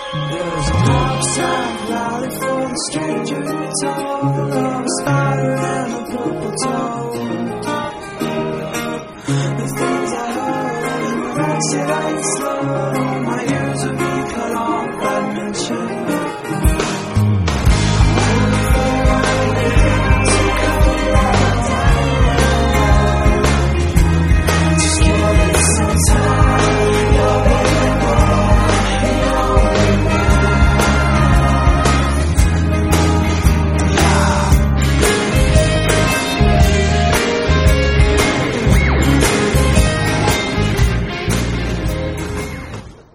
There's a pop-side rally for the stranger who told of a spider and a purple toad. The things I heard and the rest that I slowed on my ears have